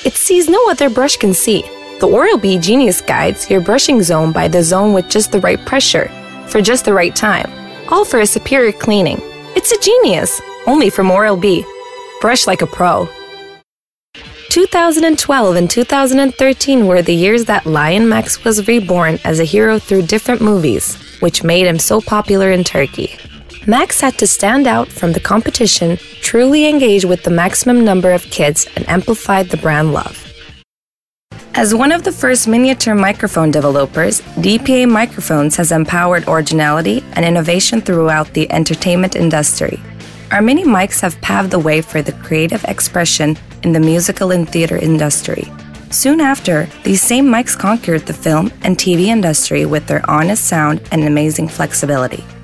It sees no other brush can see. The Oral-B Genius guides your brushing zone by the zone with just the right pressure, for just the right time, all for a superior cleaning. It's a genius, only from Oral-B. Brush like a pro. 2012 and 2013 were the years that Lion Max was reborn as a hero through different movies, which made him so popular in Turkey. Max had to stand out from the competition, truly engage with the maximum number of kids, and amplified the brand love. As one of the first miniature microphone developers, DPA Microphones has empowered originality and innovation throughout the entertainment industry. Our mini mics have paved the way for the creative expression in the musical and theater industry. Soon after, these same mics conquered the film and TV industry with their honest sound and amazing flexibility.